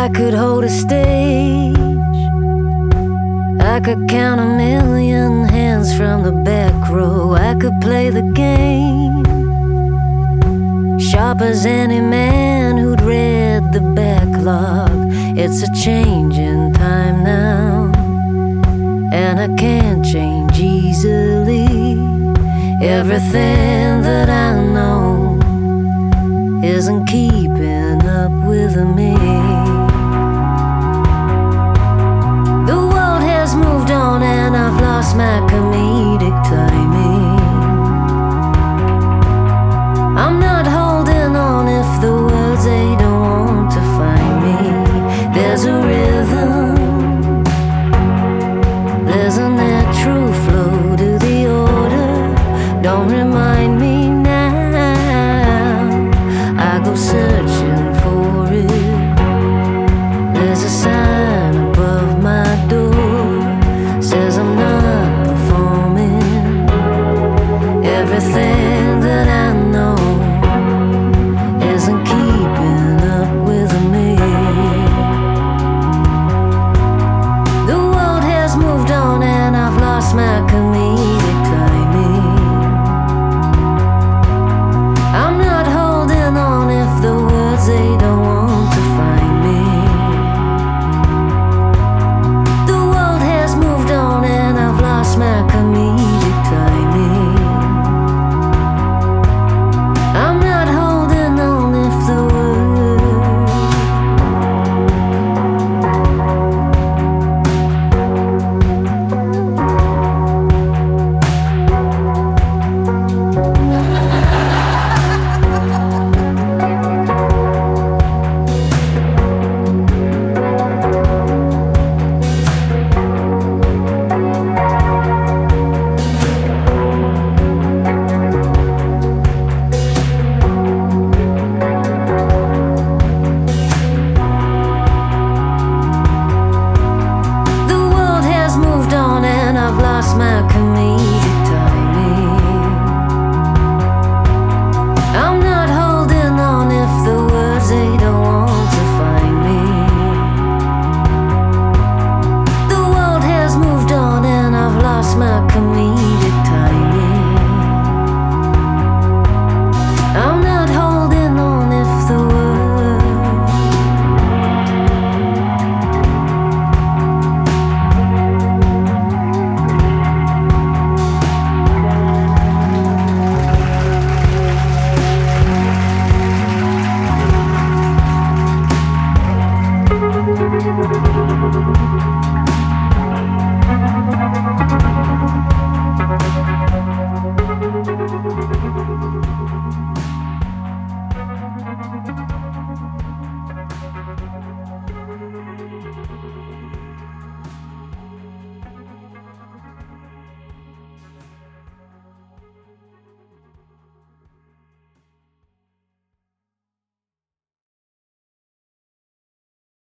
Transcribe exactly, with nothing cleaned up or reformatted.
I could hold a stage, I could count a million hands from the back row. I could play the game, sharp as any man who'd read the backlog. It's a changing time now, and I can't change easily. Everything that I know isn't keeping up with me. The world has moved on and I've lost my comedic timing. I'm not